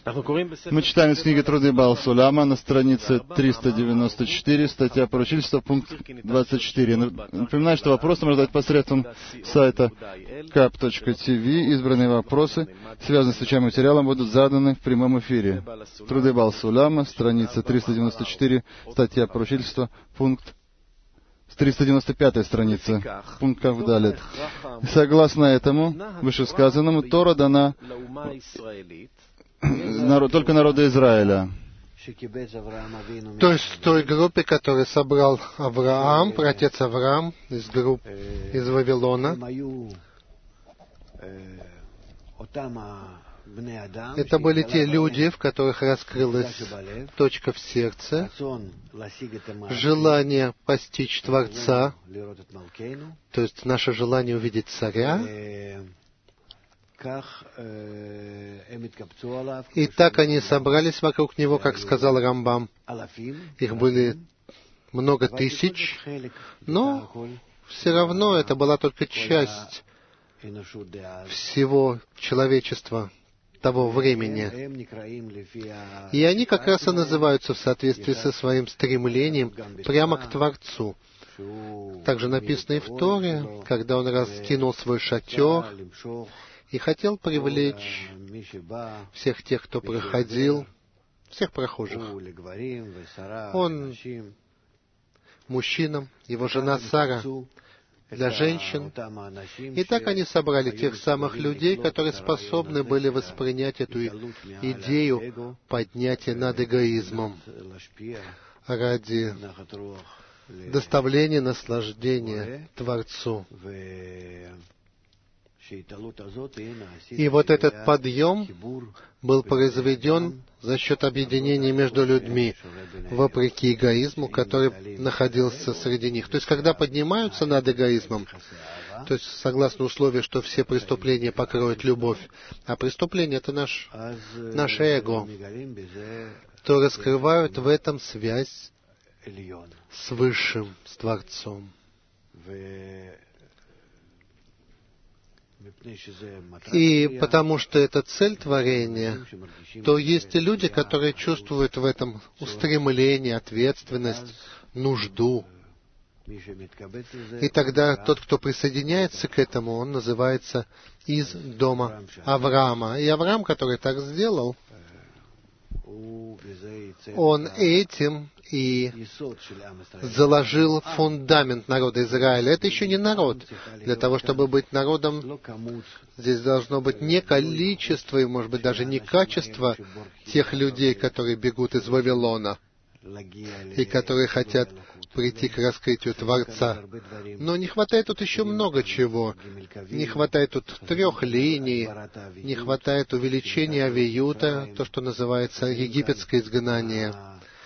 Мы читаем из книги «Труды Баал Суляма» на странице 394, статья «Поручительство», пункт 24. Напоминаю, что вопросы можно задать посредством сайта kap.tv. Избранные вопросы, связанные с изучаемым материалом, будут заданы в прямом эфире. «Труды Баал Суляма», страница 394, статья «Поручительство», пункт 395 страница, пункт Кавдалет. Согласно этому вышесказанному, Тора дана только народу Израиля. То есть той группе, которую собрал Авраам, праотец Авраам, из Вавилона. Это были те люди, в которых раскрылась точка в сердце, желание постичь Творца, то есть наше желание увидеть Царя. И так они собрались вокруг него, как сказал Рамбам. Их были много тысяч, но все равно это была только часть всего человечества того времени. И они как раз и называются в соответствии со своим стремлением прямо к Творцу. Также написано и в Торе, когда он раскинул свой шатер и хотел привлечь всех тех, кто проходил, всех прохожих. Он мужчинам, его жена Сара для женщин. И так они собрали тех самых людей, которые способны были воспринять эту идею поднятия над эгоизмом ради доставления наслаждения Творцу. И вот этот подъем был произведен за счет объединения между людьми, вопреки эгоизму, который находился среди них. То есть, когда поднимаются над эгоизмом, то есть, согласно условию, что все преступления покроют любовь, а преступление — это наше эго, то раскрывают в этом связь с Высшим, с Творцом. И потому что это цель творения, то есть и люди, которые чувствуют в этом устремление, ответственность, нужду. И тогда тот, кто присоединяется к этому, он называется из дома Авраама. И Авраам, который так сделал, он этим и заложил фундамент народа Израиля. Это еще не народ. Для того, чтобы быть народом, здесь должно быть не количество и, может быть, даже не качество тех людей, которые бегут из Вавилона и которые хотят прийти к раскрытию Творца. Но не хватает тут еще много чего. Не хватает тут 3 линий, не хватает увеличения авиюта, то, что называется египетское изгнание.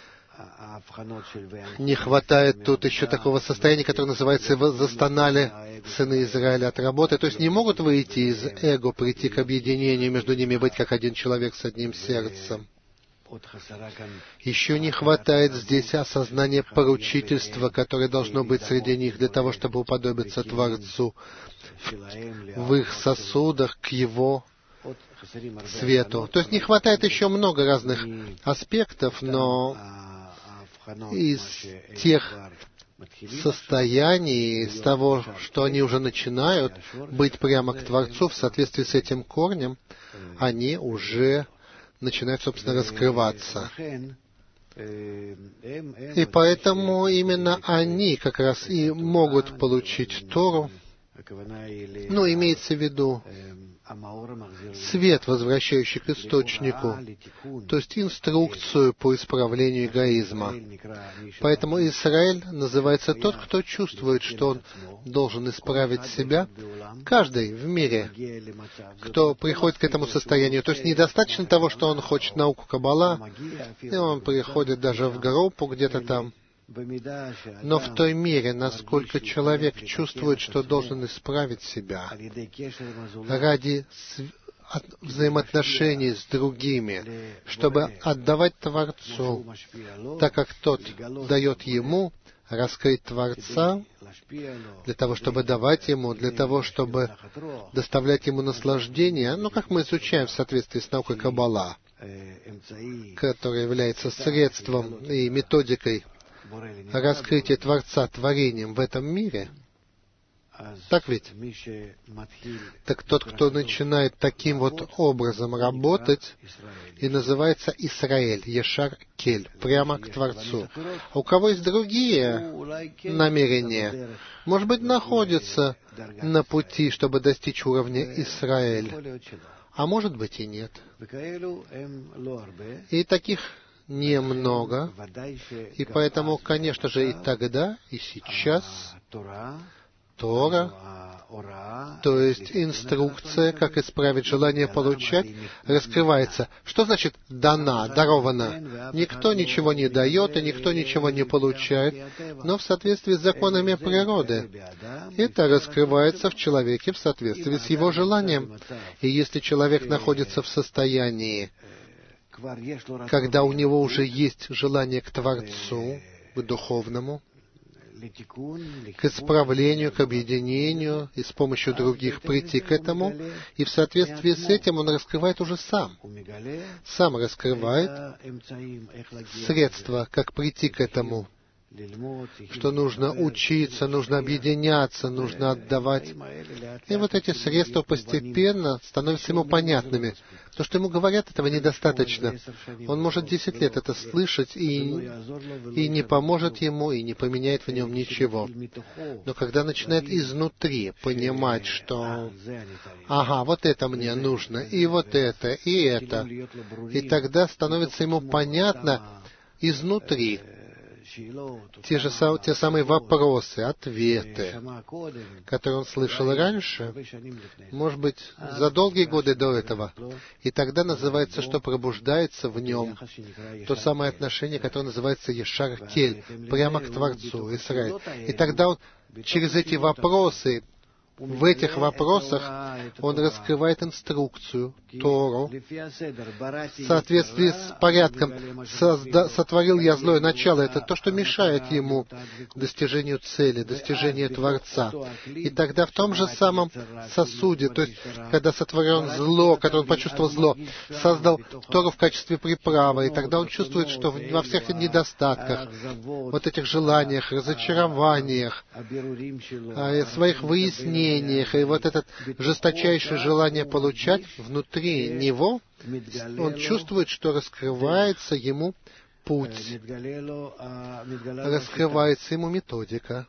Не хватает тут еще такого состояния, которое называется «застонали сыны Израиля от работы». То есть не могут выйти из эго, прийти к объединению между ними, быть как один человек с одним сердцем. Еще не хватает здесь осознания поручительства, которое должно быть среди них для того, чтобы уподобиться Творцу в их сосудах к Его свету. То есть не хватает еще много разных аспектов, но из тех состояний, из того, что они уже начинают быть прямо к Творцу в соответствии с этим корнем, они уже начинают, собственно, раскрываться. И поэтому именно они как раз и могут получить Тору, ну, имеется в виду свет, возвращающий к источнику, то есть инструкцию по исправлению эгоизма. Поэтому Израиль называется тот, кто чувствует, что он должен исправить себя. Каждый в мире, кто приходит к этому состоянию. То есть недостаточно того, что он хочет науку Каббала, и он приходит даже в группу где-то там. Но в той мере, насколько человек чувствует, что должен исправить себя ради взаимоотношений с другими, чтобы отдавать Творцу, так как тот дает ему раскрыть Творца, для того, чтобы давать ему, для того, чтобы доставлять ему наслаждение, ну, как мы изучаем в соответствии с наукой Каббала. который является средством и методикой раскрытия Творца творением в этом мире, так ведь? Так тот, кто начинает таким вот образом работать, и называется Исраэль, Ешар Кель, прямо к Творцу. А у кого есть другие намерения, может быть, находится на пути, чтобы достичь уровня Исраэль, а может быть и нет. И таких немного, и поэтому, конечно же, и тогда, и сейчас Тора, то есть инструкция, как исправить желание получать, раскрывается. Что значит дана, дарована? Никто ничего не дает, и никто ничего не получает, но в соответствии с законами природы. Это раскрывается в человеке в соответствии с его желанием. И если человек находится в состоянии, когда у него уже есть желание к Творцу, к духовному, к исправлению, к объединению, и с помощью других прийти к этому, и в соответствии с этим он раскрывает уже сам раскрывает средства, как прийти к этому, что нужно учиться, нужно объединяться, нужно отдавать. И вот эти средства постепенно становятся ему понятными. То, что ему говорят, этого недостаточно. Он может 10 лет это слышать, и не поможет ему, и не поменяет в нем ничего. Но когда начинает изнутри понимать, что ага, вот это мне нужно, и вот это, и тогда становится ему понятно изнутри, те самые вопросы, ответы, которые он слышал раньше, может быть, за долгие годы до этого. И тогда называется, что пробуждается в нем то самое отношение, которое называется Ешар Кель, прямо к Творцу, Исраэль. И тогда он через эти вопросы, в этих вопросах он раскрывает инструкцию, Тору, в соответствии с порядком. Сотворил я злое начало. Это то, что мешает ему достижению цели, достижению Творца. И тогда в том же самом сосуде, то есть, когда сотворен зло, когда он почувствовал зло, создал Тору в качестве приправы, и тогда он чувствует, что во всех недостатках, вот этих желаниях, разочарованиях, своих выяснениях, и вот это жесточайшее желание получать внутри него, он чувствует, что раскрывается ему путь, раскрывается ему методика.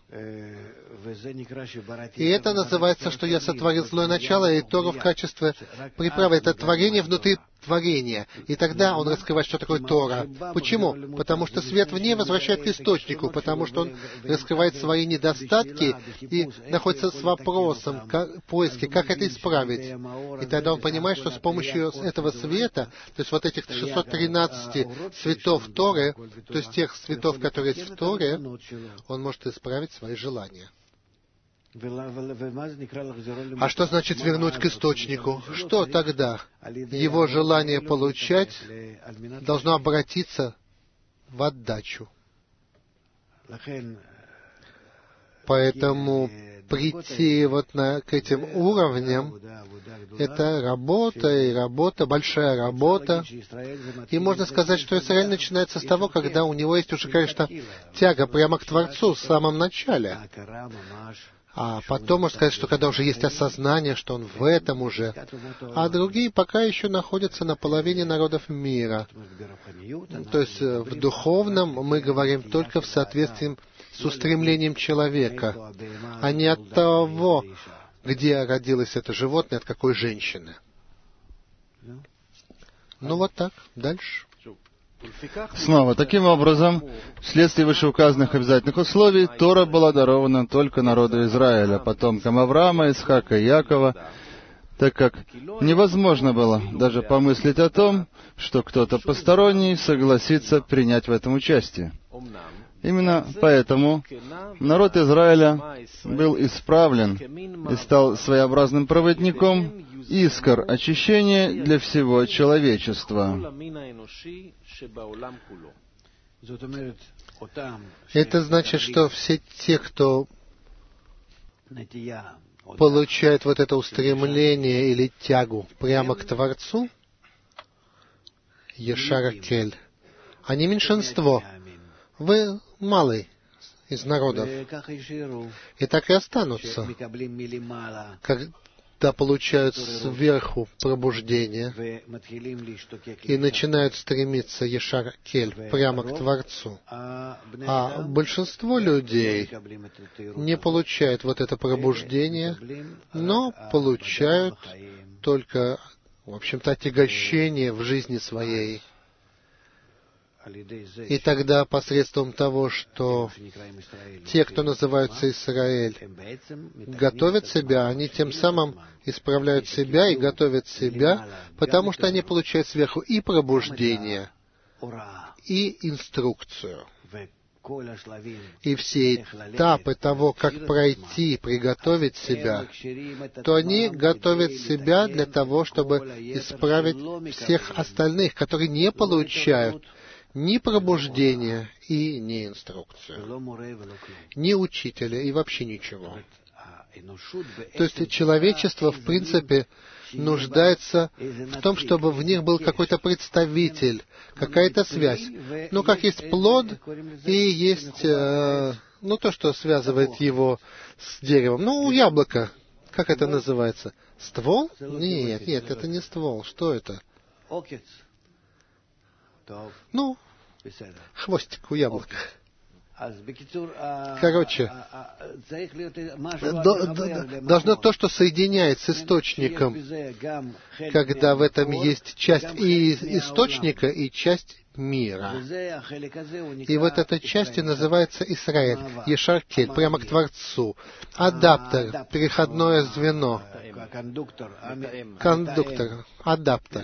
И это называется, что я сотворил злое начало, и Тору в качестве приправы. Это творение внутри творения. И тогда он раскрывает, что такое Тора. Почему? Потому что свет в ней возвращает к источнику, потому что он раскрывает свои недостатки и находится с вопросом, поиске, как это исправить. И тогда он понимает, что с помощью этого света, то есть вот этих 613 цветов Торы, то есть тех цветов, которые есть в Торе, он может исправить свои желания. А что значит вернуть к источнику? Что тогда? Его желание получать должно обратиться в отдачу. Поэтому прийти вот к этим уровням — это работа, и работа, большая работа. И можно сказать, что Исраэль начинается с того, когда у него есть уже, конечно, тяга прямо к Творцу в самом начале. А потом можно сказать, что когда уже есть осознание, что он в этом уже, а другие пока еще находятся на половине народов мира. То есть в духовном мы говорим только в соответствии с устремлением человека, а не от того, где родилось это животное, от какой женщины. Ну вот так, дальше. Снова, таким образом, вследствие вышеуказанных обязательных условий, Тора была дарована только народу Израиля, потомкам Авраама, Исхака и Якова, так как невозможно было даже помыслить о том, что кто-то посторонний согласится принять в этом участие. Именно поэтому народ Израиля был исправлен и стал своеобразным проводником искр очищения для всего человечества. Это значит, что все те, кто получает вот это устремление или тягу прямо к Творцу, Ешар-Кель. Они меньшинство. Вы малый из народов. И так и останутся, когда получают сверху пробуждение и начинают стремиться Ешар-Кель прямо к Творцу. А большинство людей не получают вот это пробуждение, но получают только, в общем-то, отягощение в жизни своей. И тогда посредством того, что те, кто называются Израиль, готовят себя, они тем самым исправляют себя и готовят себя, потому что они получают сверху и пробуждение, и инструкцию. И все этапы того, как пройти, приготовить себя, то они готовят себя для того, чтобы исправить всех остальных, которые не получают ни пробуждения и ни инструкцию, ни учителя и вообще ничего. То есть человечество, в принципе, нуждается в том, чтобы в них был какой-то представитель, какая-то связь. Ну, как есть плод и есть, то, что связывает его с деревом. Ну, у яблока, как это называется? Ствол? Нет, это не ствол. Что это? Ну, хвостик у яблока. Короче, должно то, что соединяет с источником, когда в этом есть часть и источника, и часть мира. И вот эта часть называется Исраэль, Ешар-Кель, прямо к Творцу. Адаптер, переходное звено. Кондуктор, адаптер.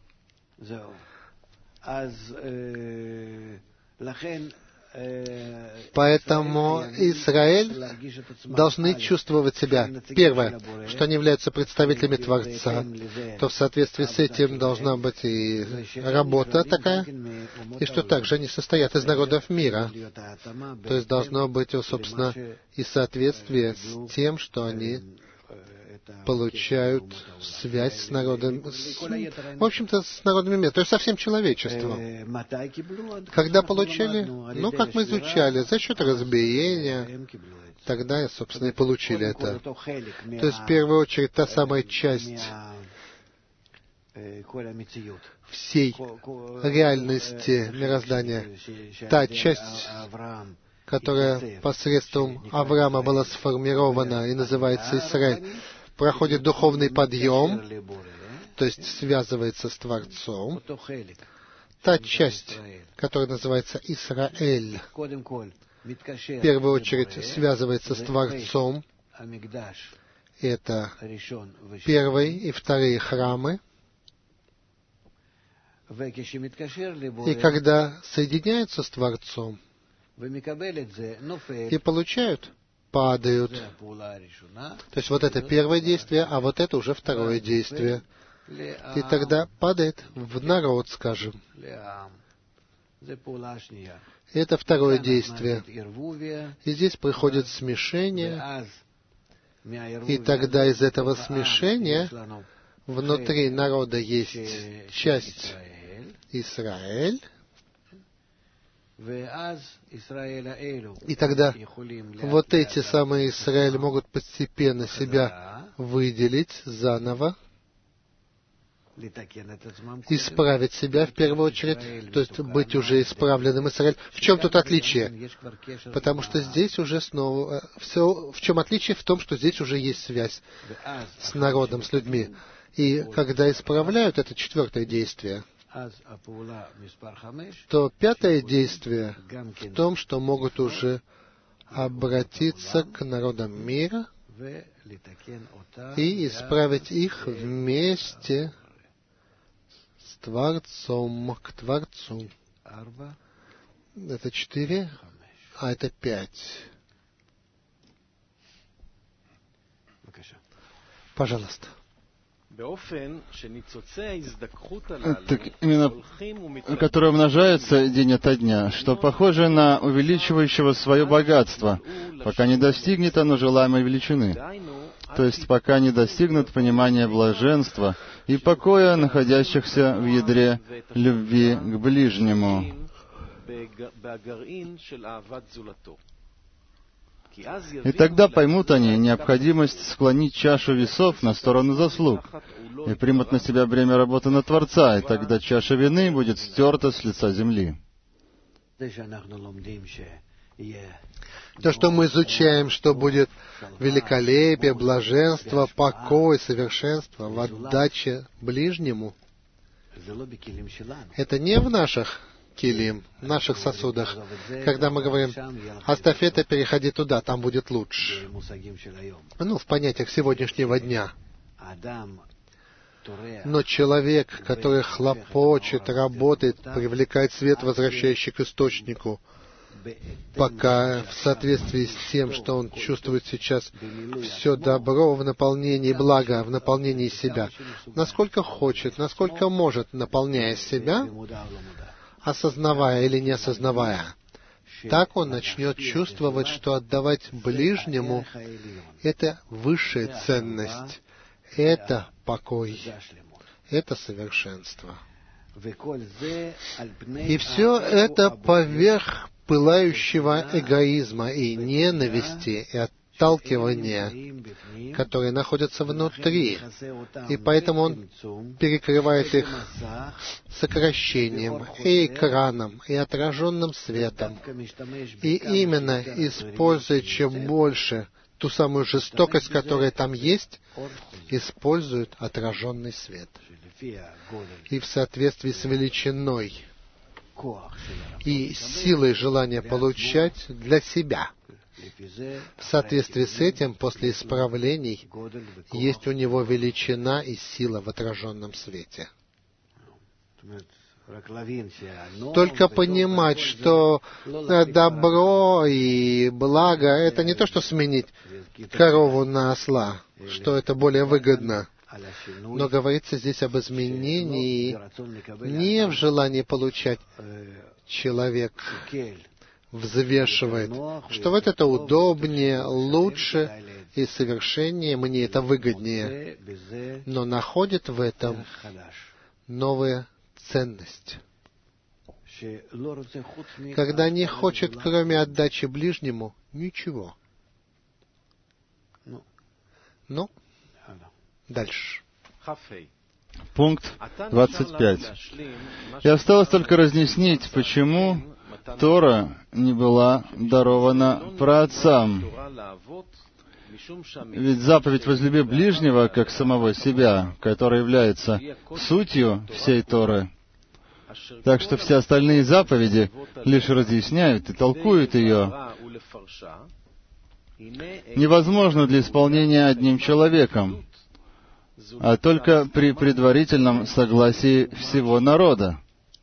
Поэтому Израиль должны чувствовать себя. Первое, что они являются представителями Творца, то в соответствии с этим должна быть и работа такая, и что также они состоят из народов мира. То есть должно быть, собственно, и соответствие с тем, что они получают связь с народом, в общем-то, с народами мира, то есть со всем человечеством. Когда получили? Ну, как мы изучали, за счет разбиения, тогда, собственно, и получили это. То есть, в первую очередь, та самая часть всей реальности мироздания, та часть, которая посредством Авраама была сформирована и называется Израиль, проходит духовный подъем, то есть связывается с Творцом. Та часть, которая называется Исраэль, в первую очередь связывается с Творцом. Это первые и вторые храмы. И когда соединяются с Творцом и получают, падают. То есть вот это первое действие, а вот это уже второе действие. И тогда падает в народ, скажем. Это второе действие. И здесь приходит смешение. И тогда из этого смешения внутри народа есть часть Израиль. И тогда вот эти самые Израиль могут постепенно себя выделить заново, исправить себя в первую очередь, то есть быть уже исправленным Израиль. В чем тут отличие? Потому что здесь уже снова... Все, в чем отличие? В том, что здесь уже есть связь с народом, с людьми. И когда исправляют, это четвертое действие, то пятое действие в том, что могут уже обратиться к народам мира и исправить их вместе с Творцом, к Творцу. Это 4, а это 5. Пожалуйста. Так именно, которое умножается день ото дня, что похоже на увеличивающего свое богатство, пока не достигнет оно желаемой величины. то есть пока не достигнут понимания блаженства и покоя, находящихся в ядре любви к ближнему. И тогда поймут они необходимость склонить чашу весов на сторону заслуг и примут на себя бремя работы на Творца, и тогда чаша вины будет стерта с лица земли. То, что мы изучаем, что будет великолепие, блаженство, покой, совершенство в отдаче ближнему, это не в наших килим, в наших сосудах. Когда мы говорим, оставь это, переходи туда, там будет лучше. В понятиях сегодняшнего дня. Но человек, который хлопочет, работает, привлекает свет, возвращающий к источнику, пока в соответствии с тем, что он чувствует сейчас, все добро в наполнении блага, в наполнении себя, насколько хочет, насколько может, наполняя себя, осознавая или не осознавая, так он начнет чувствовать, что отдавать ближнему — это высшая ценность, это покой, это совершенство. И все это поверх пылающего эгоизма и ненависти, и отталкивания, которые находятся внутри. И поэтому он перекрывает их сокращением, и экраном, и отраженным светом. И именно используя чем больше ту самую жестокость, которая там есть, использует отраженный свет. И в соответствии с величиной и силой желания получать для себя. В соответствии с этим, после исправлений, есть у него величина и сила в отраженном свете. Только понимать, что добро и благо — это не то, что сменить корову на осла, что это более выгодно. Но говорится здесь об изменении не в желании получать. Человек взвешивает, что вот это удобнее, лучше и совершеннее, мне это выгоднее, но находит в этом новую ценность. Когда не хочет, кроме отдачи ближнему, ничего. Дальше. Пункт 25. И осталось только разъяснить, почему Тора не была дарована праотцам. Ведь заповедь «возлюби ближнего, как самого себя», которая является сутью всей Торы. Так что все остальные заповеди лишь разъясняют и толкуют ее. Невозможно для исполнения одним человеком, а только при предварительном согласии всего народа,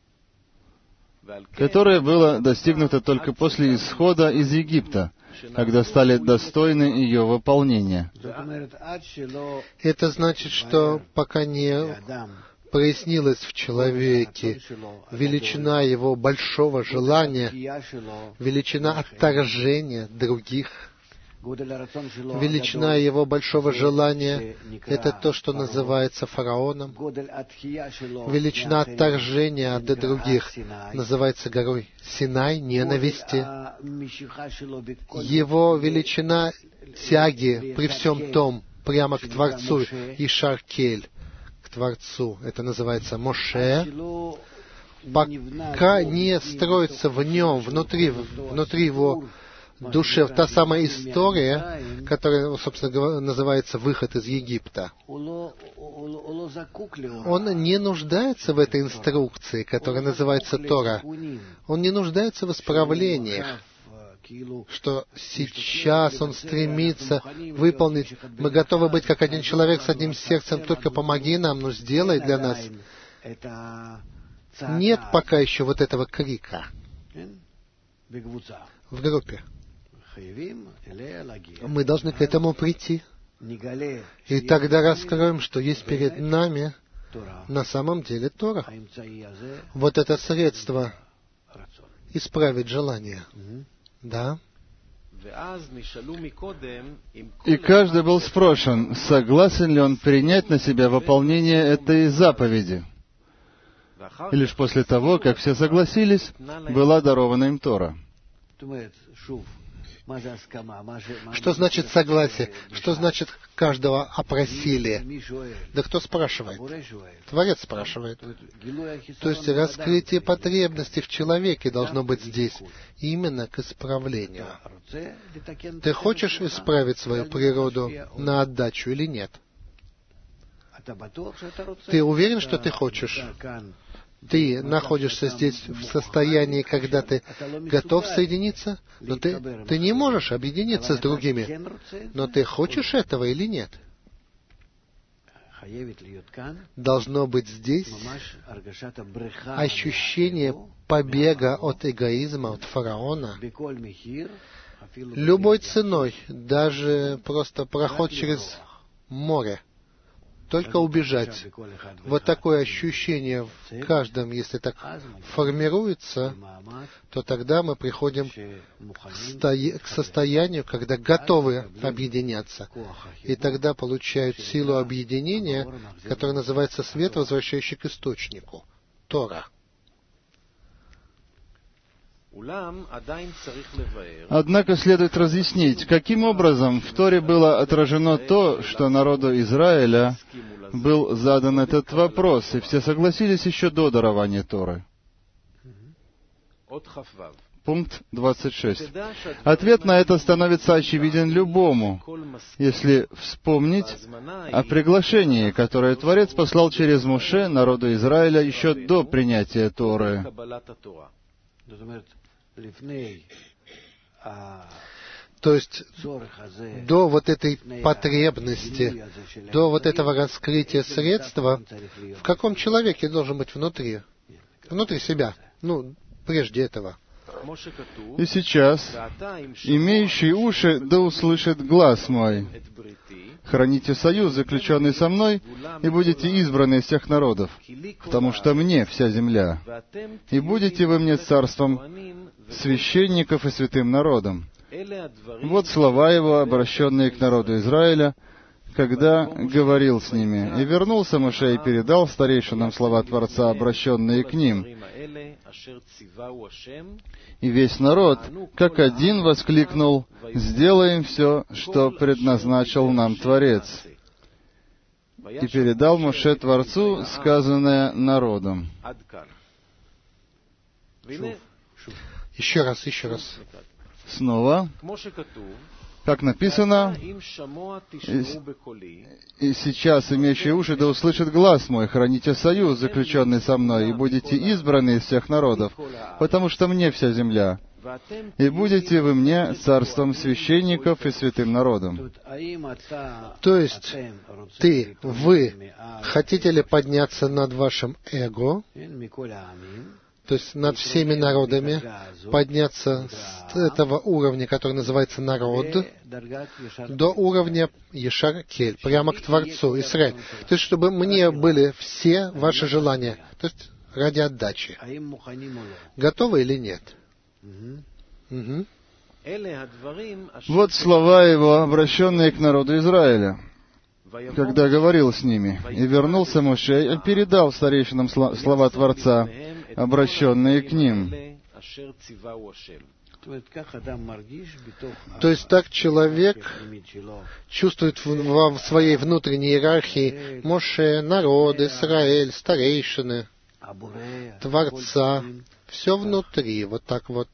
которое было достигнуто только после исхода из Египта, когда стали достойны ее выполнения. Это значит, что пока не прояснилась в человеке величина его большого желания, величина отторжения других, величина его большого желания — это то, что называется фараоном. Величина отторжения от других называется горой Синай, ненависти. Его величина тяги при всем том прямо к Творцу, Ишар-Кель, к Творцу, это называется Моше, пока не строится в нем, внутри его душе, та самая история, которая, собственно говоря, называется «Выход из Египта». Он не нуждается в этой инструкции, которая называется Тора. Он не нуждается в исправлениях, что сейчас он стремится выполнить. Мы готовы быть как один человек с одним сердцем, только помоги нам, но сделай для нас. Нет пока еще вот этого крика в группе. Мы должны к этому прийти. И тогда раскроем, что есть перед нами на самом деле Тора. Вот это средство исправить желание. Да. И каждый был спрошен, согласен ли он принять на себя выполнение этой заповеди. И лишь после того, как все согласились, была дарована им Тора. Что значит согласие? Что значит каждого опросили? Да кто спрашивает? Творец спрашивает. То есть раскрытие потребностей в человеке должно быть здесь, именно к исправлению. Ты хочешь исправить свою природу на отдачу или нет? Ты уверен, что ты хочешь? Ты находишься здесь в состоянии, когда ты готов соединиться, но ты не можешь объединиться с другими. Но ты хочешь этого или нет? Должно быть здесь ощущение побега от эгоизма, от фараона. Любой ценой, даже просто проход через море. Только убежать. Вот такое ощущение в каждом, если так формируется, то тогда мы приходим к состоянию, когда готовы объединяться. И тогда получают силу объединения, которая называется свет, возвращающий к источнику. Тора. Однако следует разъяснить, каким образом в Торе было отражено то, что народу Израиля был задан этот вопрос, и все согласились еще до дарования Торы. Пункт 26. Ответ на это становится очевиден любому, если вспомнить о приглашении, которое Творец послал через Моше народу Израиля еще до принятия Торы. То есть до вот этой потребности, до вот этого раскрытия средства, в каком человеке должен быть внутри? Внутри себя. Прежде этого. И сейчас, имеющий уши, да услышит глас мой. Храните союз, заключенный со мной, и будете избраны из всех народов, потому что мне вся земля. И будете вы мне царством священников и святым народом. Вот слова его, обращенные к народу Израиля, когда говорил с ними. И вернулся Моше и передал старейшинам слова Творца, обращенные к ним. И весь народ, как один, воскликнул: «Сделаем все, что предназначил нам Творец». И передал Моше Творцу сказанное народом. Еще раз. Снова, как написано, «И сейчас, имеющие уши, да услышит глас мой, храните союз, заключенный со мной, и будете избраны из всех народов, потому что мне вся земля. И будете вы мне царством священников и святым народом». То есть, вы хотите ли подняться над вашим эго, то есть над всеми народами, подняться с этого уровня, который называется народ, до уровня Ешар-Кель, прямо к Творцу, Исраэль. То есть, чтобы мне были все ваши желания, то есть ради отдачи. Готовы или нет? Угу. Вот слова его, обращенные к народу Израиля, когда говорил с ними. И вернулся Моше и передал старейшинам слова Творца, обращенные к ним. То есть так человек чувствует в своей внутренней иерархии Моше, народ, Израиль, старейшины, Творца, все внутри, вот так вот,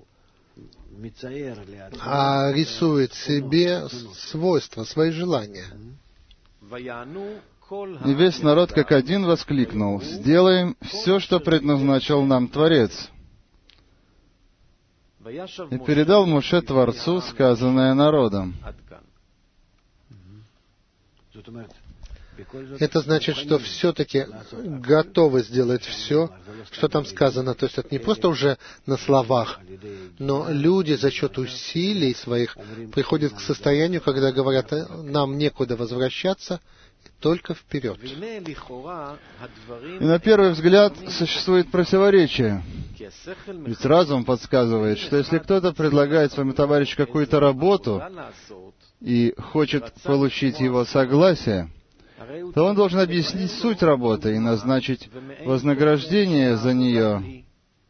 а рисует себе свойства, свои желания. И весь народ как один воскликнул: «Сделаем все, что предназначил нам Творец». И передал Моше Творцу сказанное народом. Это значит, что все-таки готовы сделать все, что там сказано. То есть это не просто уже на словах, но люди за счет усилий своих приходят к состоянию, когда говорят: нам некуда возвращаться, только вперед. И на первый взгляд существует противоречие. Ведь разум подсказывает, что если кто-то предлагает своему товарищу какую-то работу и хочет получить его согласие, то он должен объяснить суть работы и назначить вознаграждение за нее.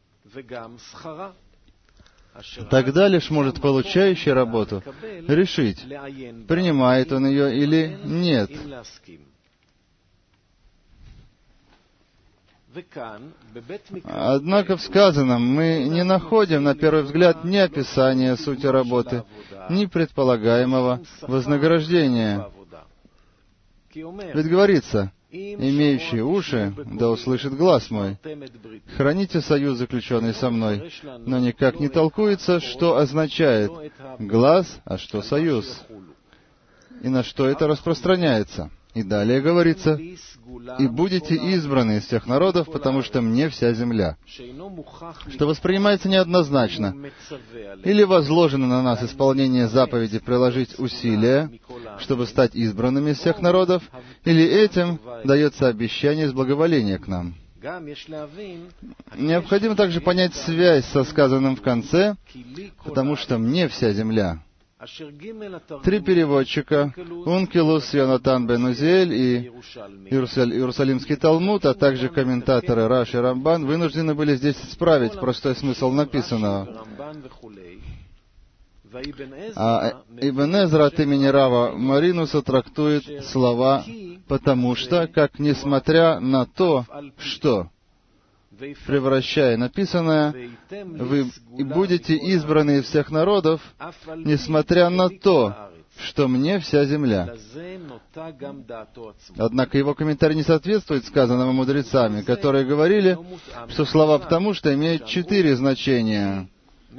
Тогда лишь может получающий работу решить, принимает он ее или нет. Однако в сказанном мы не находим, на первый взгляд, ни описания сути работы, ни предполагаемого вознаграждения. Ведь говорится: «Имеющий уши, да услышит глас мой. Храните союз, заключенный со мной». Но никак не толкуется, что означает глас, а что союз, и на что это распространяется. И далее говорится: «И будете избраны из всех народов, потому что мне вся земля», что воспринимается неоднозначно. Или возложено на нас исполнение заповеди приложить усилия, чтобы стать избранными из всех народов, или этим дается обещание из благоволения к нам. Необходимо также понять связь со сказанным в конце, потому что мне вся земля. Три переводчика, Ункилус, Йонатан бен Узиэль и Иерусалимский Талмуд, а также комментаторы Раши и Рамбан вынуждены были здесь исправить простой смысл написанного. А Ибн Эзра от имени Рава Маринуса трактует слова «потому что», как «несмотря на то, что», превращая написанное, «вы будете избраны из всех народов, несмотря на то, что мне вся земля». Однако его комментарий не соответствует сказанному мудрецами, которые говорили, что слова «потому что» имеют 4 значения.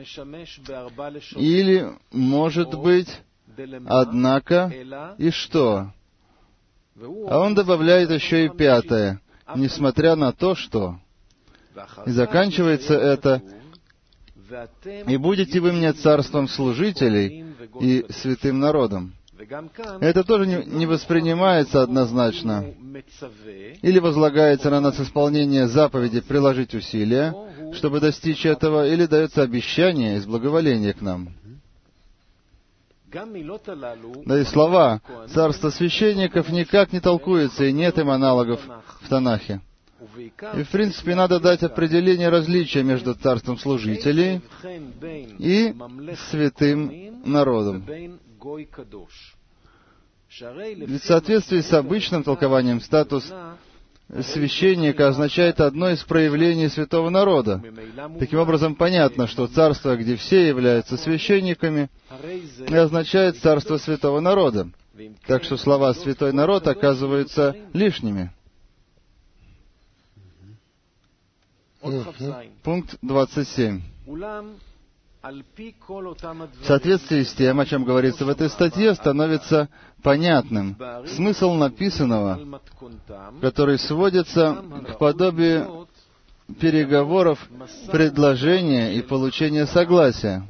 Или, может быть, «однако» и «что». А он добавляет еще и 5, «несмотря на то, что». И заканчивается это: «И будете вы мне царством служителей и святым народом». Это тоже не воспринимается однозначно. Или возлагается на нас исполнение заповеди приложить усилия, чтобы достичь этого, или дается обещание из благоволения к нам. Да и слова «царство священников» никак не толкуются, и нет им аналогов в Танахе. И, в принципе, надо дать определение различия между царством служителей и святым народом. Ведь в соответствии с обычным толкованием статус священника означает одно из проявлений святого народа. Таким образом, понятно, что царство, где все являются священниками, и означает царство святого народа. Так что слова «святой народ» оказываются лишними. Пункт 27. В соответствии с тем, о чем говорится в этой статье, становится понятным смысл написанного, который сводится к подобию переговоров, предложения и получения согласия.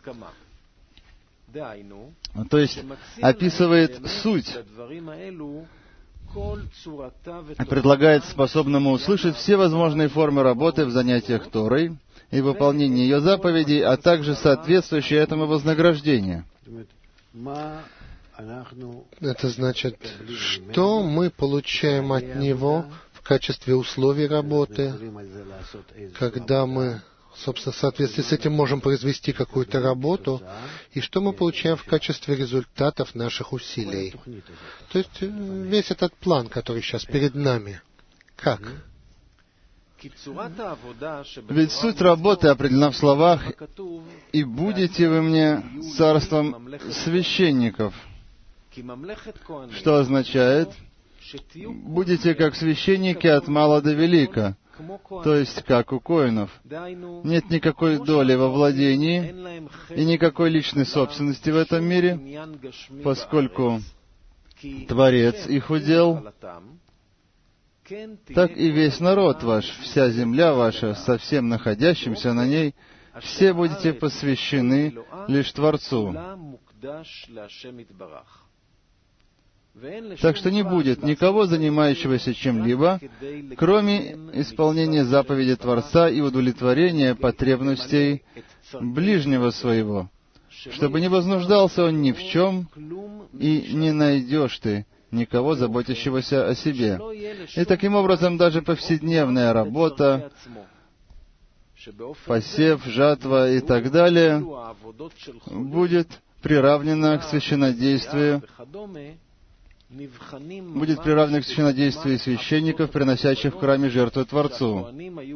То есть описывает суть, предлагает способному услышать все возможные формы работы в занятиях Торой и выполнении ее заповедей, а также соответствующее этому вознаграждение. Это значит, что мы получаем от него в качестве условий работы, когда мы, собственно, в соответствии с этим можем произвести какую-то работу, и что мы получаем в качестве результатов наших усилий. То есть весь этот план, который сейчас перед нами. Как? Ведь суть работы определена в словах «И будете вы мне царством священников», что означает «будете как священники от мала до велика», то есть как у коэнов. Нет никакой доли во владении и никакой личной собственности в этом мире, поскольку Творец их удел, так и весь народ ваш, вся земля ваша, со всем находящимся на ней, все будете посвящены лишь Творцу. Так что не будет никого, занимающегося чем-либо, кроме исполнения заповедей Творца и удовлетворения потребностей ближнего своего, чтобы не вознуждался он ни в чем, и не найдешь ты никого, заботящегося о себе. И таким образом даже повседневная работа, посев, жатва и так далее будет приравнена к священнодействию, священников, приносящих в храме жертвы Творцу.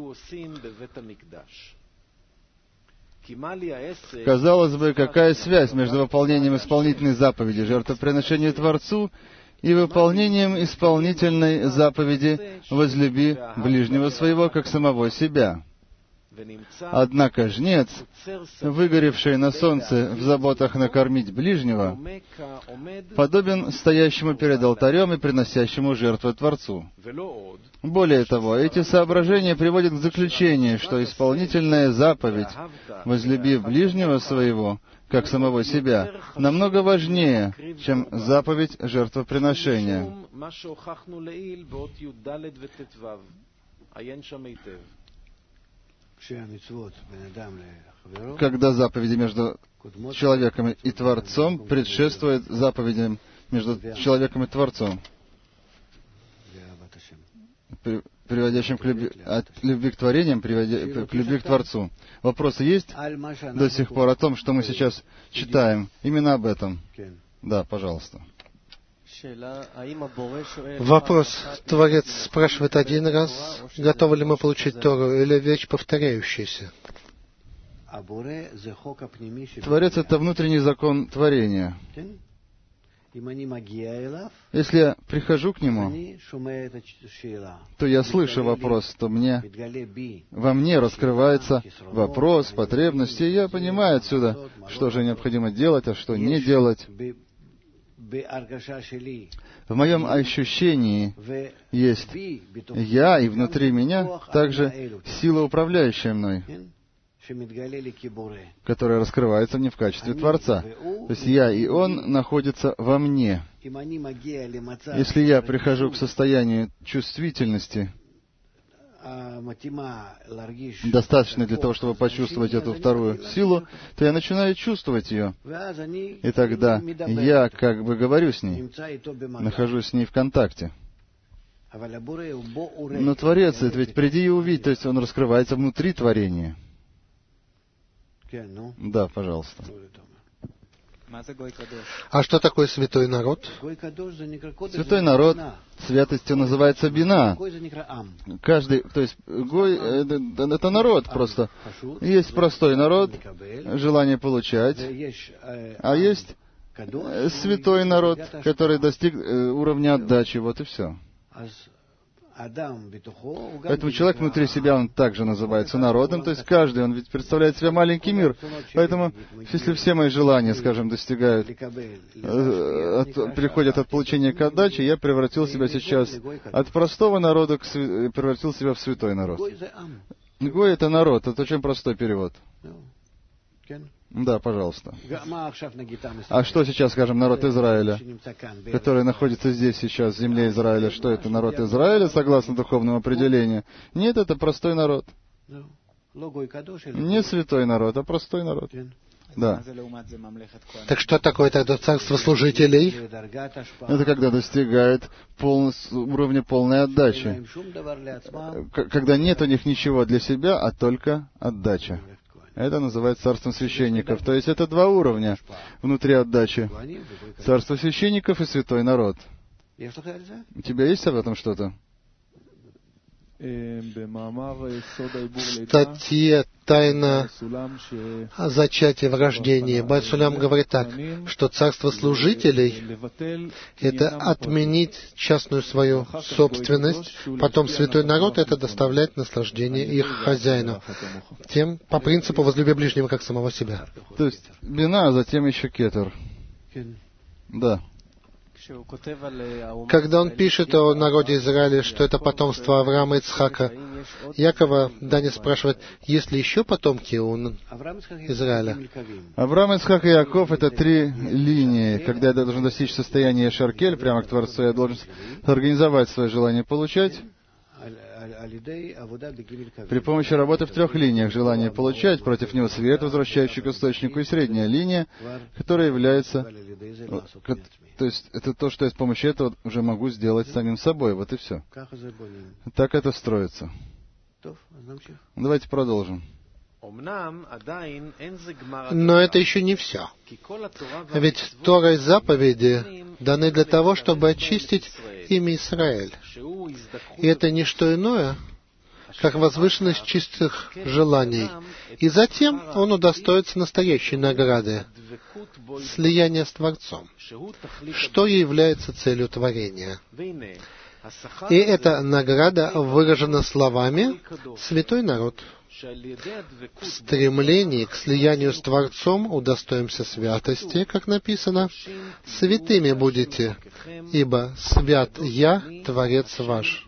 Казалось бы, какая связь между выполнением исполнительной заповеди жертвоприношения Творцу и выполнением исполнительной заповеди «Возлюби ближнего своего, как самого себя». Однако жнец, выгоревший на солнце в заботах накормить ближнего, подобен стоящему перед алтарем и приносящему жертву Творцу. Более того, эти соображения приводят к заключению, что исполнительная заповедь «Возлюби ближнего своего, как самого себя», намного важнее, чем заповедь жертвоприношения. Когда заповеди между человеком и Творцом предшествуют заповедям между человеком и Творцом, приводящим от любви к творениям, к любви к Творцу. Вопросы есть до сих пор о том, что мы сейчас читаем? Именно об этом. Да, пожалуйста. Вопрос. Творец спрашивает один раз, готовы ли мы получить Тору, или вещь повторяющаяся? Творец — это внутренний закон творения. Если я прихожу к Нему, то я слышу вопрос, то во мне раскрывается вопрос, потребности, и я понимаю отсюда, что же необходимо делать, а что не делать. В моем ощущении есть я, и внутри меня также сила, управляющая мной, которая раскрывается мне в качестве Творца. То есть я и Он находятся во мне. Если я прихожу к состоянию чувствительности, достаточно для того, чтобы почувствовать эту вторую силу, то я начинаю чувствовать ее. И тогда я как бы говорю с ней, нахожусь с ней в контакте. Но Творец, это ведь приди и увидь, то есть Он раскрывается внутри творения. Да, пожалуйста. А что такое святой народ? Святой народ, святостью называется бина. Каждый, то есть гой, это народ просто. Есть простой народ, желание получать, а есть святой народ, который достиг уровня отдачи, вот и все. Поэтому человек внутри себя, он также называется народом, то есть каждый, он ведь представляет себя маленький мир. Поэтому, если все мои желания, скажем, переходят от получения к отдаче, я превратил себя сейчас от простого народа, превратил себя в святой народ. Гой — это народ, это очень простой перевод. Да, пожалуйста. А что сейчас, скажем, народ Израиля, который находится здесь сейчас, в земле Израиля? Что это, народ Израиля, согласно духовному определению? Нет, это простой народ. Не святой народ, а простой народ. Да. Так что такое тогда царство служителей? Это когда достигает уровня полной отдачи. Когда нет у них ничего для себя, а только отдача. Это называется царством священников. То есть это два уровня внутри отдачи. Царство священников и святой народ. У тебя есть об этом что-то? В статье «Тайна зачатия в рождении» Бааль Сулям говорит так, что царство служителей — это отменить частную свою собственность, потом святой народ — это доставлять наслаждение их хозяину, тем по принципу «возлюби ближнего, как самого себя». То есть бина, а затем еще кетер. Да. Когда он пишет о народе Израиля, что это потомство Авраама, Ицхака, Якова, Даня спрашивает, есть ли еще потомки у Израиля? Авраам, Ицхак и Яков — это три линии. Когда я должен достичь состояния Шаркель, прямо к Творцу, я должен организовать свое желание получать при помощи работы в трех линиях. Желание получать, против него свет, возвращающий к источнику, и средняя линия, которая является... То есть это то, что я с помощью этого уже могу сделать самим собой. Вот и все. Так это строится. Давайте продолжим. Но это еще не все. Ведь Тора и заповеди даны для того, чтобы очистить имя Израиль. И это не что иное, как возвышенность чистых желаний. И затем он удостоится настоящей награды — слияния с Творцом, что и является целью творения. И эта награда выражена словами «Святой народ». В стремлении к слиянию с Творцом удостоимся святости, как написано, «Святыми будете, ибо свят Я, Творец ваш».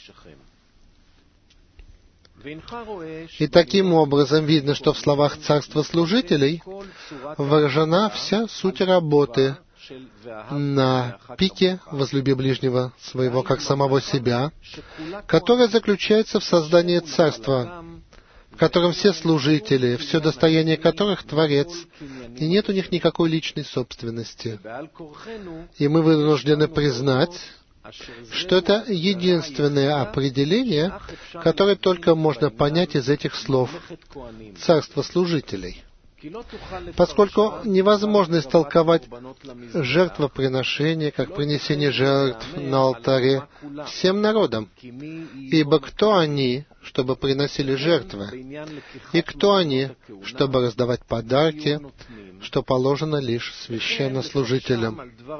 И таким образом видно, что в словах царства служителей выражена вся суть работы на пике «возлюби ближнего своего, как самого себя», которая заключается в создании царства, в котором все служители, все достояние которых Творец, и нет у них никакой личной собственности. И мы вынуждены признать, что это единственное определение, которое только можно понять из этих слов «царство служителей». Поскольку невозможно истолковать жертвоприношение как принесение жертв на алтаре всем народам, ибо кто они, чтобы приносили жертвы, и кто они, чтобы раздавать подарки, что положено лишь священнослужителям.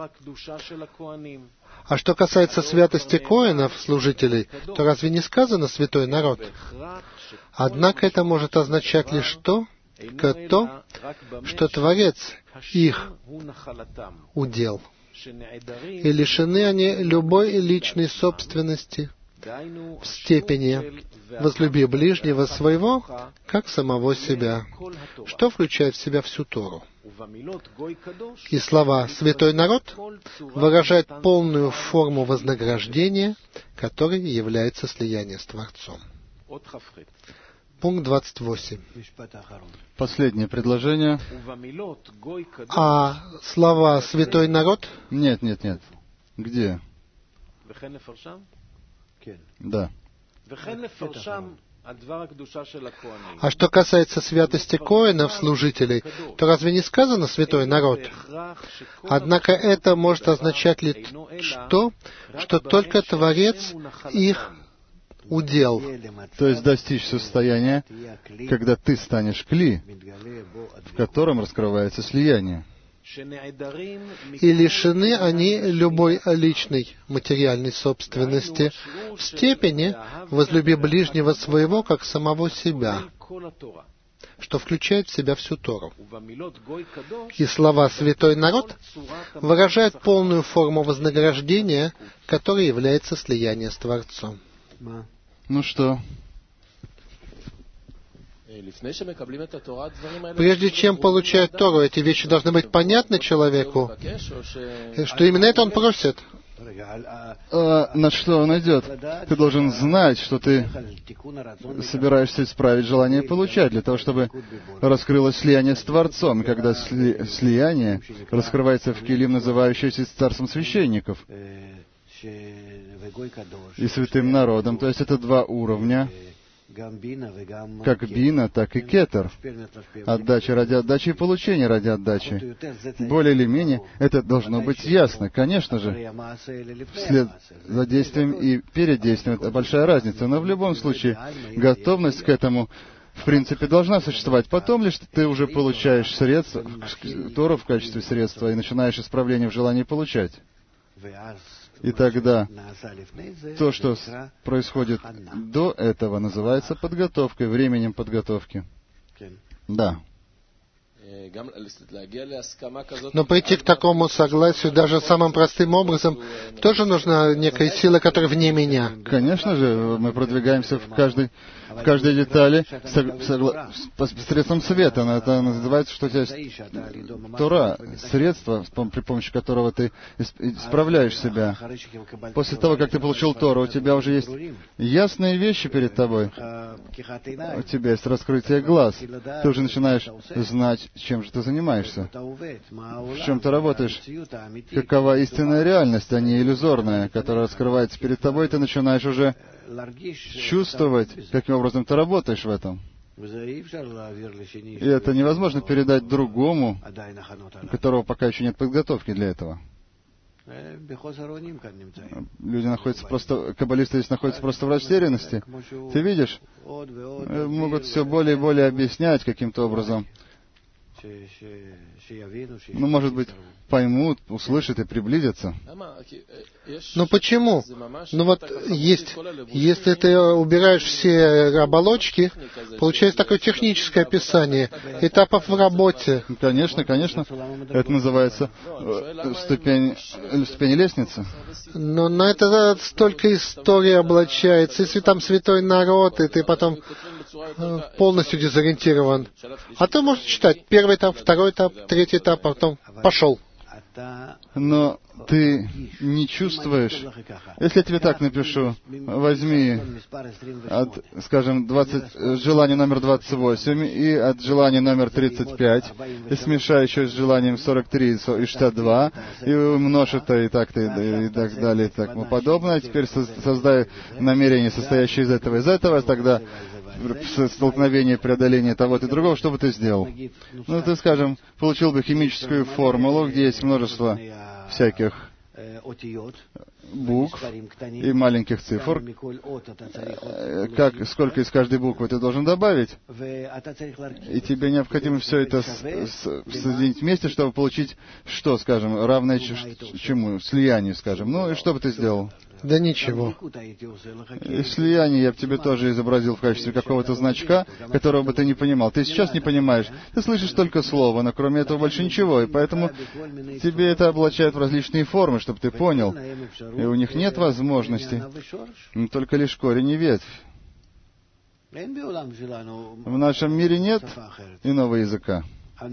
А что касается святости коэнов, служителей, то разве не сказано «святой народ»? Однако это может означать лишь то, что Творец их удел, и лишены они любой личной собственности в степени «возлюби ближнего своего, как самого себя», что включает в себя всю Тору. И слова «святой народ» выражают полную форму вознаграждения, которой является слияние с Творцом. Пункт 28. Последнее предложение. А слова «святой народ»? Нет. Где? Да. А что касается святости коэнов, служителей, то разве не сказано «святой народ»? Однако это может означать лишь то, что только Творец их удел. То есть достичь состояния, когда ты станешь кли, в котором раскрывается слияние. И лишены они любой личной материальной собственности в степени «возлюби ближнего своего, как самого себя», что включает в себя всю Тору. И слова «святой народ» выражают полную форму вознаграждения, которой является слияние с Творцом. Ну что? Прежде чем получать Тору, эти вещи должны быть понятны человеку, что именно это он просит. На что он идет? Ты должен знать, что ты собираешься исправить желание получать, для того, чтобы раскрылось слияние с Творцом. И когда слияние раскрывается в килим, называющийся царством священников и святым народом, то есть это два уровня, как бина, так и кетер. Отдача ради отдачи и получение ради отдачи. Более или менее это должно быть ясно. Конечно же, вслед за действием и перед действием это большая разница. Но в любом случае готовность к этому в принципе должна существовать. Потом лишь ты уже получаешь средства, Тору в качестве средства и начинаешь исправление в желании получать. И тогда то, что происходит до этого, называется подготовкой, временем подготовки. Да. Но прийти к такому согласию даже самым простым образом тоже нужна некая сила, которая вне меня. Конечно же, мы продвигаемся в каждой детали посредством света. Но это называется, что у тебя есть Тора, средство, при помощи которого ты исправляешь себя. После того, как ты получил Тору, у тебя уже есть ясные вещи перед тобой. У тебя есть раскрытие глаз. Ты уже начинаешь знать, чем же ты занимаешься, в чем ты работаешь, какова истинная реальность, а не иллюзорная, которая раскрывается перед тобой, и ты начинаешь уже чувствовать, каким образом ты работаешь в этом. И это невозможно передать другому, у которого пока еще нет подготовки для этого. Люди находятся просто, каббалисты здесь находятся просто в растерянности. Ты видишь, могут все более и более объяснять каким-то образом. Ну, может быть, поймут, услышат и приблизятся. Но почему? Ну вот если ты убираешь все оболочки, получается такое техническое описание этапов в работе. Конечно. Это называется ступень лестницы. Но на это столько историй облачается. Если там святой народ, и ты потом полностью дезориентирован. А то можно читать первый этап, второй этап, третий этап, а потом пошел. Но ты не чувствуешь. Если я тебе так напишу, возьми от, скажем, желания номер 28 и от желания номер 35, и смешай еще с желанием 43 и 62, и умножь это и так далее, и так подобное. Теперь создай намерение, состоящее из этого, тогда столкновение, преодоление того-то и другого, что бы ты сделал? Ну, ты, скажем, получил бы химическую формулу, где есть множество всяких букв и маленьких цифр. Сколько из каждой буквы ты должен добавить? И тебе необходимо все это соединить вместе, чтобы получить, что, скажем, равное чему? Слиянию, скажем. Ну, и что бы ты сделал? Да ничего. И слияние я бы тебе тоже изобразил в качестве какого-то значка, которого бы ты не понимал. Ты сейчас не понимаешь. Ты слышишь только слово, но кроме этого больше ничего. И поэтому тебе это облачают в различные формы, чтобы ты понял. И у них нет возможности, только лишь корень и ветвь. В нашем мире нет иного языка.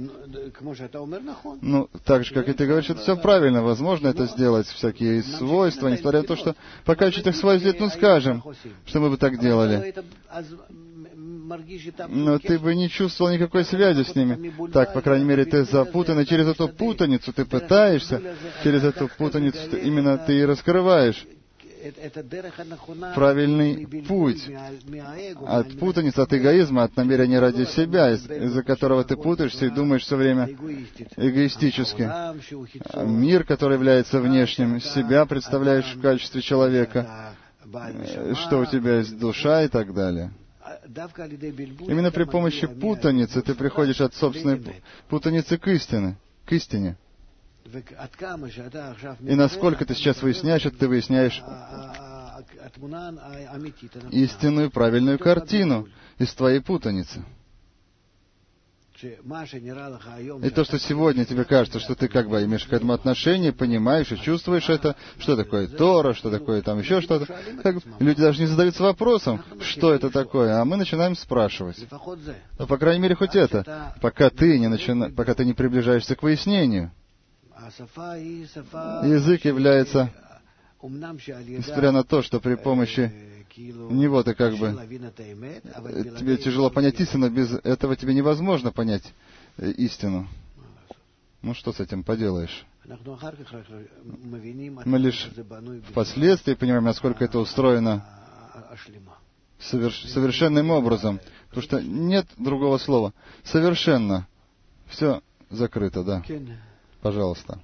Ну, так же, как и ты говоришь, это все правильно. Возможно это сделать, всякие свойства, несмотря на то, что пока этих свойств нет, ну, скажем, что мы бы так делали. Но ты бы не чувствовал никакой связи с ними. Так, по крайней мере, ты запутан, и через эту путаницу ты пытаешься, через эту путаницу именно ты и раскрываешь правильный путь от путаницы, от эгоизма, от намерения ради себя, из-за которого ты путаешься и думаешь все время эгоистически. Мир, который является внешним, себя представляешь в качестве человека, что у тебя есть душа и так далее. Именно при помощи путаницы ты приходишь от собственной путаницы к истине. И насколько ты сейчас выясняешь, это ты выясняешь истинную, правильную картину из твоей путаницы. И то, что сегодня тебе кажется, что ты как бы имеешь к этому отношение, понимаешь и чувствуешь это, что такое Тора, что такое там еще что-то. Люди даже не задаются вопросом, что это такое, а мы начинаем спрашивать. Но, по крайней мере, хоть это, пока ты не приближаешься к выяснению. Язык является, несмотря на то, что при помощи него ты как бы, тебе тяжело понять истину, без этого тебе невозможно понять истину. Ну, что с этим поделаешь? Мы лишь впоследствии понимаем, насколько это устроено совершенным образом, потому что нет другого слова. Совершенно. Все закрыто, да. Пожалуйста.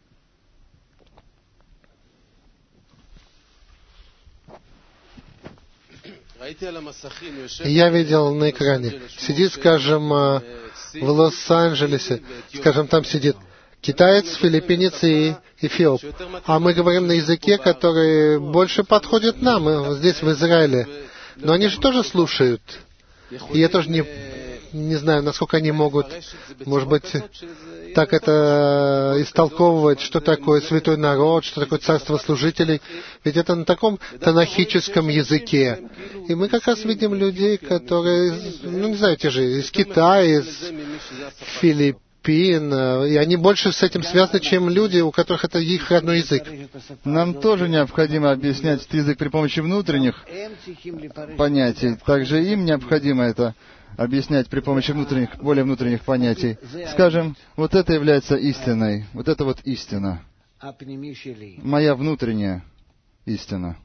Я видел на экране. Сидит, скажем, в Лос-Анджелесе, скажем, там сидит китаец, филиппинец и эфиоп. А мы говорим на языке, который больше подходит нам, здесь, в Израиле. Но они же тоже слушают. И я тоже не знаю, насколько они могут, может быть, так это истолковывать, что такое святой народ, что такое царство служителей. Ведь это на таком танахическом языке. И мы как раз видим людей, которые, ну, не знаю, те же из Китая, из Филиппин, и они больше с этим связаны, чем люди, у которых это их родной язык. Нам тоже необходимо объяснять этот язык при помощи внутренних понятий. Также им необходимо это объяснять при помощи внутренних, более внутренних понятий. Скажем, вот это является истиной. Вот это вот истина. Моя внутренняя истина.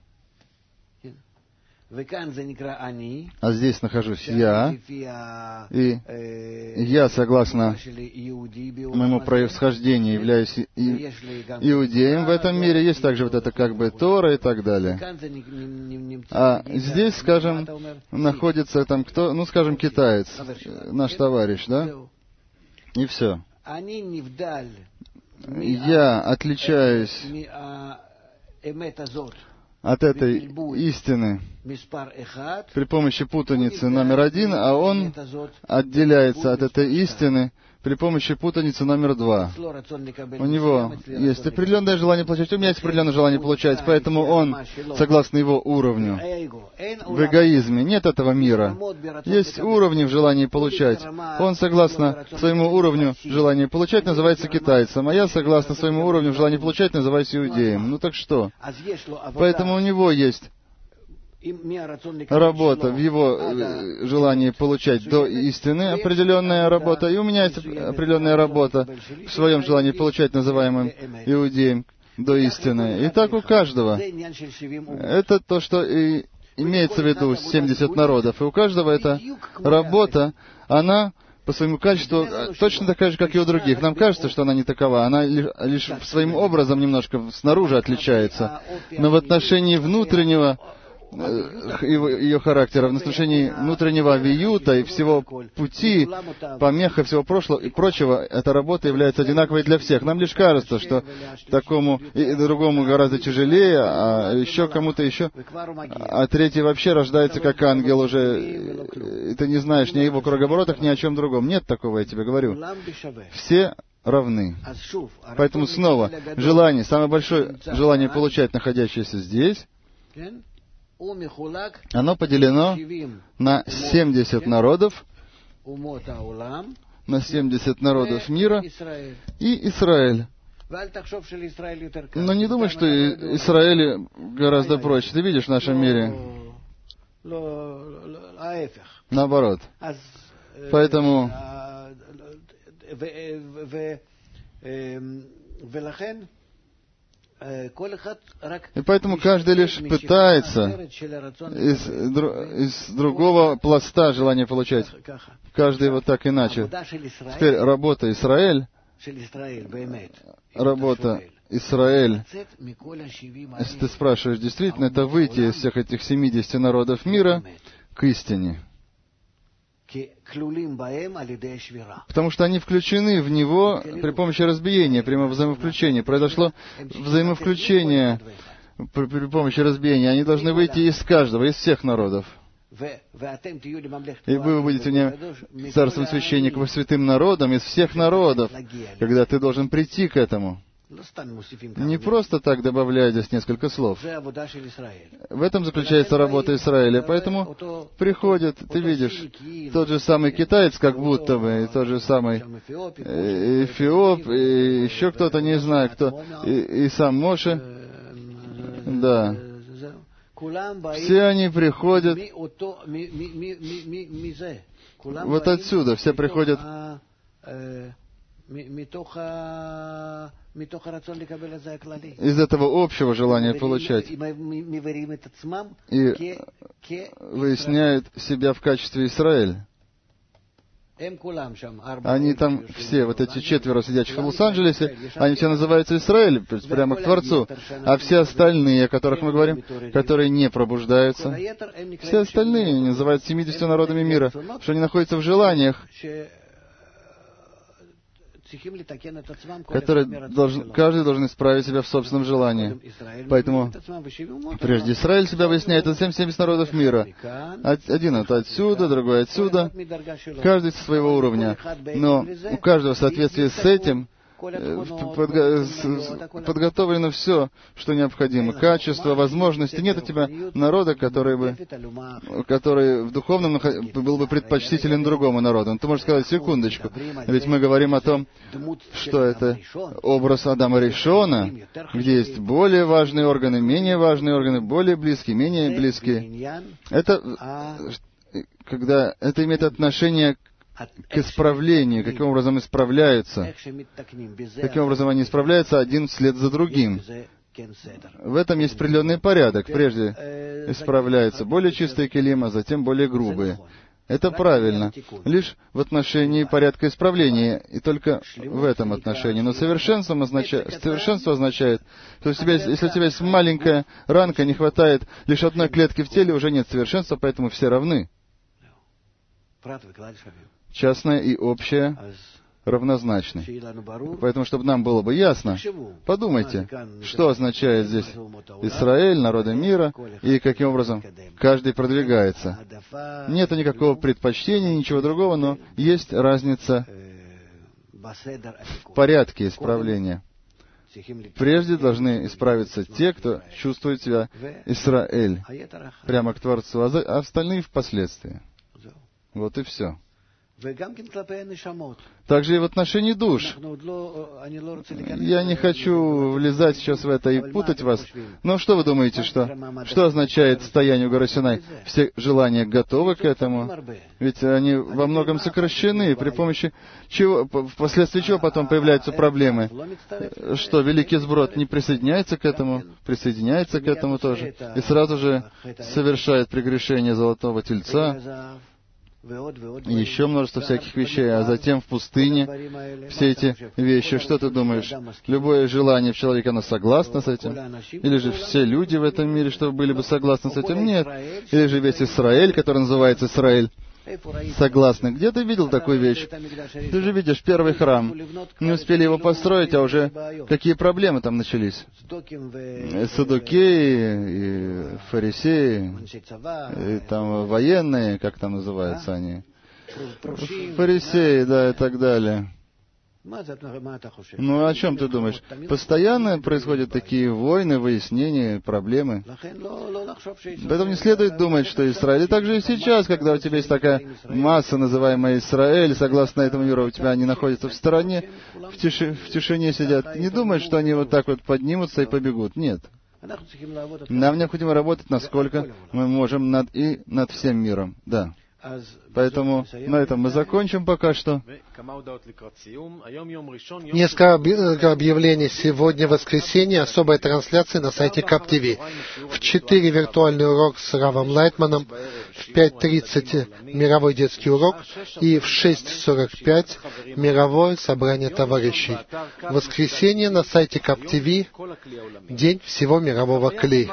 А здесь нахожусь я, и я, согласно моему происхождению, являюсь иудеем в этом мире. Есть также вот это как бы Тора и так далее. А здесь, скажем, находится там кто, ну, скажем, китаец, наш товарищ, да? И все. Я отличаюсь от этой истины при помощи путаницы номер 1, а он отделяется от этой истины при помощи путаницы номер 2. У него есть определенное желание получать, у меня есть определенное желание получать, поэтому он, согласно его уровню, в эгоизме, нет этого мира. Есть уровни в желании получать. Он, согласно своему уровню желания получать, называется китайцем, а я, согласно своему уровню желания получать, называюсь иудеем. Ну так что? Поэтому у него есть работа в его желании получать до истины, определенная работа, и у меня есть определенная работа в своем желании получать, называемым иудеем, до истины. И так у каждого. Это то, что и имеется в виду 70 народов. И у каждого эта работа, она по своему качеству точно такая же, как и у других. Нам кажется, что она не такова. Она лишь своим образом немножко снаружи отличается. Но в отношении внутреннего ее характера, в отношении внутреннего виюта и всего пути, помеха всего прошлого и прочего, эта работа является одинаковой для всех. Нам лишь кажется, что такому и другому гораздо тяжелее, а еще кому-то еще, а третий вообще рождается как ангел уже, и ты не знаешь ни о его кругооборотах, ни о чем другом. Нет такого, я тебе говорю. Все равны. Поэтому снова, желание, самое большое желание получать, находящееся здесь, оно поделено на 70 народов, на 70 народов мира и Израиль. Но не думай, что Израиль гораздо проще. Ты видишь в нашем мире. Наоборот. Поэтому и поэтому каждый лишь пытается из другого пласта желания получать. Каждый вот так иначе. Теперь работа Израиль, если ты спрашиваешь, действительно, это выйти из всех этих 70 народов мира к истине. Потому что они включены в него при помощи разбиения, прямо взаимовключения. Произошло взаимовключение при помощи разбиения. Они должны выйти из каждого, из всех народов. И вы будете в нем царством священников и святым народом из всех народов, когда ты должен прийти к этому. Не просто так добавляя здесь несколько слов. В этом заключается работа Израиля. Поэтому приходит, ты видишь, тот же самый китаец, как будто бы, и тот же самый эфиоп, и еще кто-то, не знаю кто, и сам Моше. Да. Все они приходят вот отсюда, все приходят из этого общего желания получать и выясняют себя в качестве Израиль. Они там все, вот эти 4 сидящих в Лос-Анджелесе, они все называются Израиль, прямо к Творцу. А все остальные, о которых мы говорим, которые не пробуждаются, все остальные называются 70 народами мира, что они находятся в желаниях, которые каждый должен исправить себя в собственном желании. Поэтому прежде Израиль себя выясняет, это 70 народов мира. Один это отсюда, другой отсюда, каждый со своего уровня. Но у каждого в соответствии с этим подготовлено все, что необходимо. Качество, возможности. Нет у тебя народа, который в духовном был бы предпочтителен другому народу. Но ты можешь сказать, секундочку, ведь мы говорим о том, что это образ Адама Ришона, где есть более важные органы, менее важные органы, более близкие, менее близкие. Это когда это имеет отношение к исправлению, каким образом исправляются, каким образом они исправляются один вслед за другим. В этом есть определенный порядок. Прежде исправляются более чистые килим, а затем более грубые. Это правильно. Лишь в отношении порядка исправления, и только в этом отношении. Но совершенство означает, что если у тебя есть маленькая ранка, не хватает лишь одной клетки в теле, уже нет совершенства, поэтому все равны. Частное и общее равнозначны. Поэтому, чтобы нам было бы ясно, подумайте, что означает здесь Израиль, народы мира, и каким образом каждый продвигается. Нет никакого предпочтения, ничего другого, но есть разница в порядке исправления. Прежде должны исправиться те, кто чувствует себя Израиль, прямо к Творцу, а остальные впоследствии. Вот и все. Также и в отношении душ. Я не хочу влезать сейчас в это и путать вас. Но что вы думаете, что означает состояние у горы Синай? Все желания готовы к этому? Ведь они во многом сокращены, при помощи чего, впоследствии чего потом появляются проблемы? Что, Великий Сброд не присоединяется к этому? Присоединяется к этому тоже. И сразу же совершает прегрешение Золотого Тельца. И еще множество всяких вещей, а затем в пустыне все эти вещи. Что ты думаешь? Любое желание в человеке, оно согласно с этим? Или же все люди в этом мире, чтобы были бы согласны с этим? Нет. Или же весь Израиль, который называется Израиль, согласны. Где ты видел такую вещь? Ты же видишь первый храм. Не успели его построить, а уже какие проблемы там начались? Саддукеи, и фарисеи, и там военные, как там называются они? Фарисеи, да, и так далее. Ну, о чем ты думаешь? Постоянно происходят такие войны, выяснения, проблемы. Поэтому не следует думать, что Израиль. И также и сейчас, когда у тебя есть такая масса, называемая Израиль, согласно этому миру, у тебя они находятся в стороне, в тишине сидят. Не думай, что они вот так вот поднимутся и побегут. Нет. Нам необходимо работать, насколько мы можем над всем миром. Да. Поэтому на этом мы закончим пока что. Несколько объявлений. Сегодня воскресенье, особая трансляция на сайте КАП ТВ. В 4 виртуальный урок с Равом Лайтманом, в 5:30 мировой детский урок и в 6:45 мировое собрание товарищей. Воскресенье на сайте КАП ТВ, День всего мирового Кли.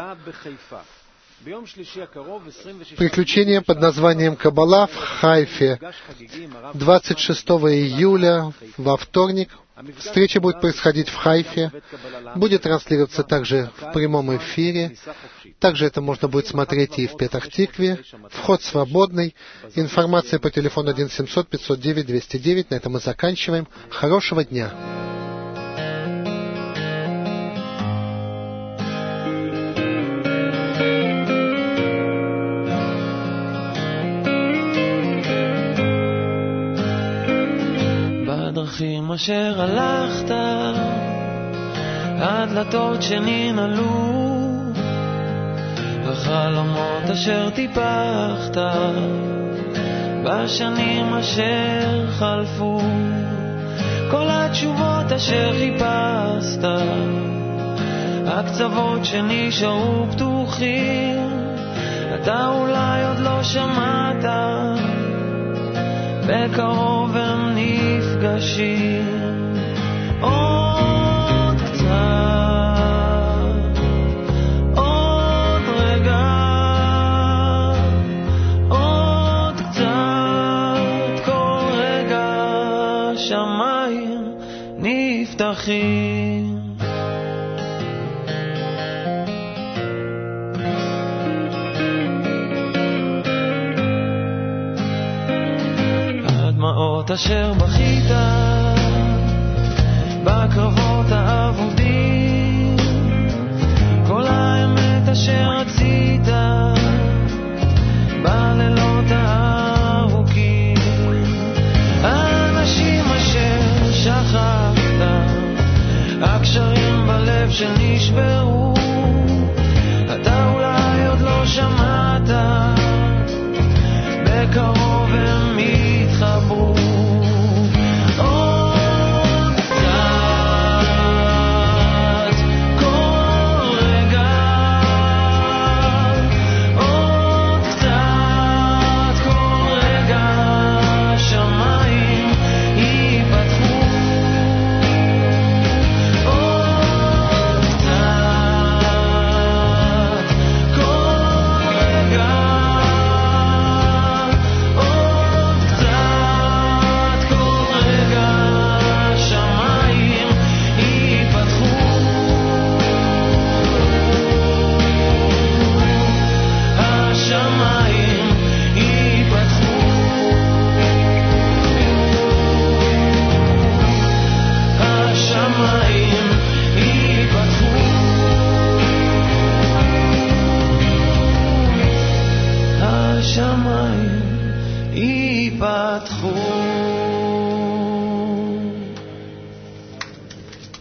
Приключение под названием «Каббала» в Хайфе. 26 июля, во вторник. Встреча будет происходить в Хайфе. Будет транслироваться также в прямом эфире. Также это можно будет смотреть и в Петах-Тикве. Вход свободный. Информация по телефону 1-700-509-209. На этом мы заканчиваем. Хорошего дня! בדרכים אשר הלכת, הדלתות שננעלו, בחלומות אשר טיפחת, בשנים אשר חלפו, כל התשובות אשר חיפשת, הקצוות שנשארו פתוחים, אתה אולי עוד לא שמעת, בקרוב הם נפגשים. עוד קצת, עוד רגע, עוד קצת, כל רגע שמיים נפתחים. הדמעות אשר בכית בקרבות האבודים, כל האמת אשר רצית בלילות הארוכים, האנשים אשר שכחת, הקשרים בלב שנשברו, אתה אולי עוד לא שמעת, בקרוב הם יתחברו. השמיים ייפתחו.